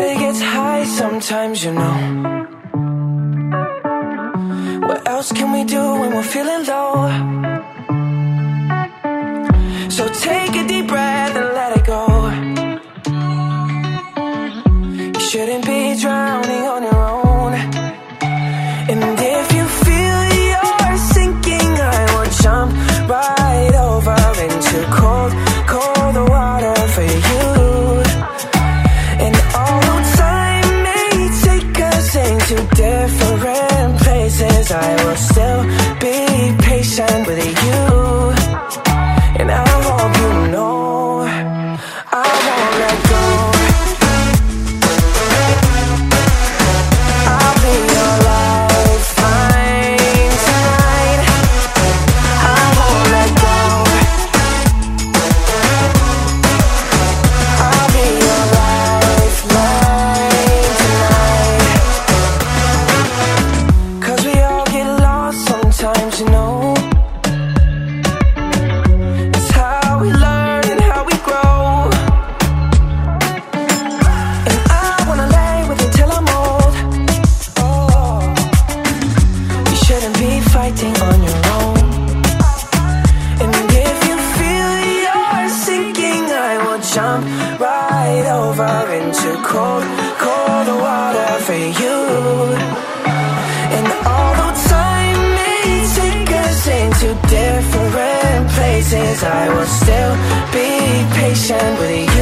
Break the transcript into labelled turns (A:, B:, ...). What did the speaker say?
A: Everybody gets high sometimes, you know. What else can we do when we're feeling low? So take a deep breath and let it go. You shouldn't be drowning on your own. And if you feel you're sinking, I will jump right over into cold, cold water for you. And although time may take us into different places, I will still be patient with you. And I hope you know I won't let go. I'll be your lifeline tonight. I won't let go. I'll be your lifeline tonight. 'Cause we all get lost sometimes, you know. It's how we learn and how we grow. And I wanna lay with you till I'm old. Oh, you shouldn't be fighting on your own. And if you feel you're sinking, I will jump right over into cold, cold water for you. And although time may take us into different places, I will still be patient with you.